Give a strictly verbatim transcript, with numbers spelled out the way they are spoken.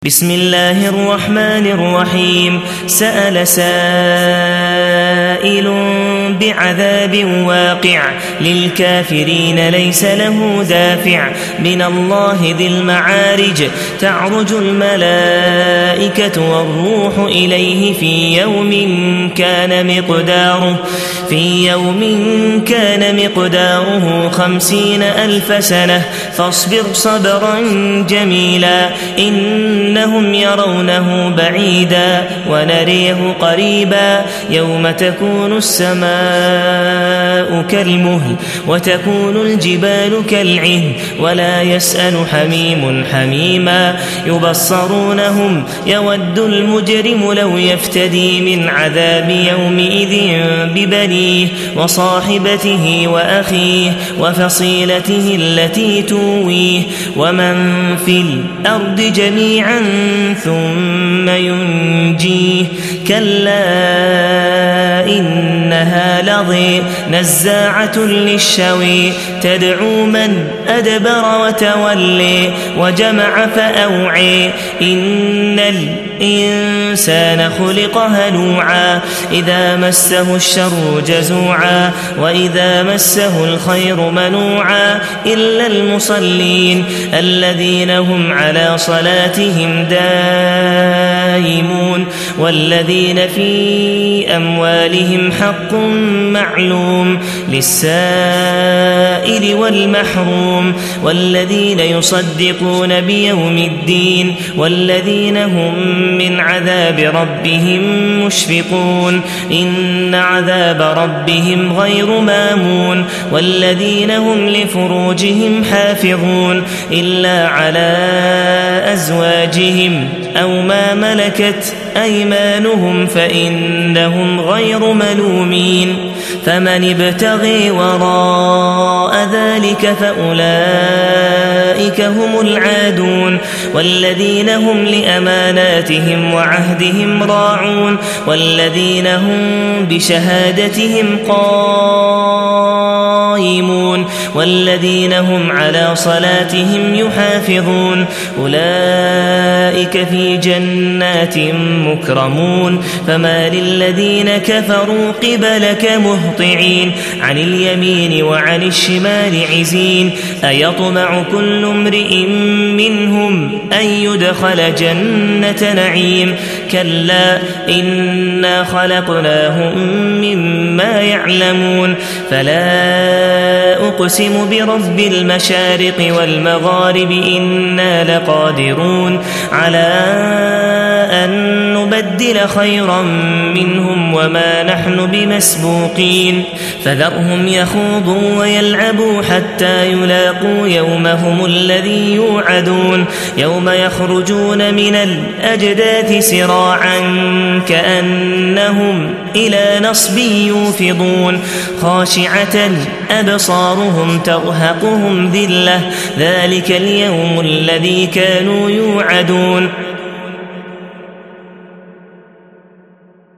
بسم الله الرحمن الرحيم سأل سائل بعذاب واقع للكافرين ليس له دافع من الله ذي المعارج تعرج الملائكة والروح إليه في يوم كان مقداره في يوم كان مقداره خمسين ألف سنة فاصبر صبرا جميلا إنهم يرونه بعيدا ونريه قريبا يوم تكون السماء كالمهل وتكون الجبال كالعهن ولا يسأل حميم حميما يبصرونهم يود المجرم لو يفتدي من عذاب يومئذ ببنيه وصاحبته وأخيه وفصيلته التي تويه ومن في الأرض جميعا ثم ينجيه كلا إنها لظى نزاعة للشوى تدعو من أدبر وتولي وجمع فأوعي إن الإنسان خلق هلوعا إذا مسه الشر جزوعا وإذا مسه الخير منوعا إلا المصلين الذين هم على صلاتهم دائمون والذين في أموالهم حق معلوم للسائل والمحروم والذين يصدقون بيوم الدين والذين هم من عذاب ربهم مشفقون إن عذاب ربهم غير مامون والذين هم لفروجهم حافظون إلا على أزواجهم أو ما ملكت أيمانهم فإنهم غير ملومين فمن ابتغي وراء ذلك فأولئك هم العادون والذين هم لأماناتهم وعهدهم راعون والذين هم بشهادتهم قائمون والذين هم على صلاتهم يحافظون أولئك في جنات مكرمون فما للذين كفروا قبلك مهطعين عن اليمين وعن الشمال عزين أيطمع كل امرئ منهم أن يدخل جنة نعيم كلا إنا خلقناهم مما يعلمون فلا أقسم برب المشارق والمغارب إنا لقادرون على أن نبدل خيرا منهم وما نحن بمسبوقين فذرهم يخوضوا ويلعبوا حتى يلاقوا يومهم الذي يوعدون يوم يخرجون من الأجداث سراعا كأنهم إلى نصب يوفضون خاشعة أبصارهم ترهقهم ذلة ذلك اليوم الذي كانوا يوعدون